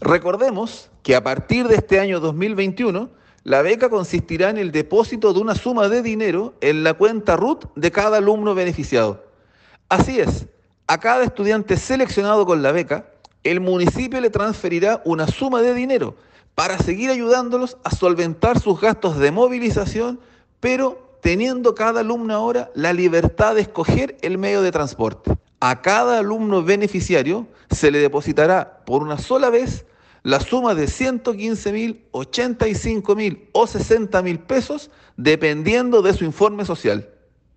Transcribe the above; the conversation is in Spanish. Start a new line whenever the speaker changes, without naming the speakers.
Recordemos que a partir de este año 2021, la beca consistirá en el depósito de una suma de dinero en la cuenta RUT de cada alumno beneficiado. Así es, a cada estudiante seleccionado con la beca, el municipio le transferirá una suma de dinero para seguir ayudándolos a solventar sus gastos de movilización, pero teniendo cada alumno ahora la libertad de escoger el medio de transporte. A cada alumno beneficiario se le depositará por una sola vez la suma de 115.000, 85.000 o 60.000 pesos, dependiendo de su informe social.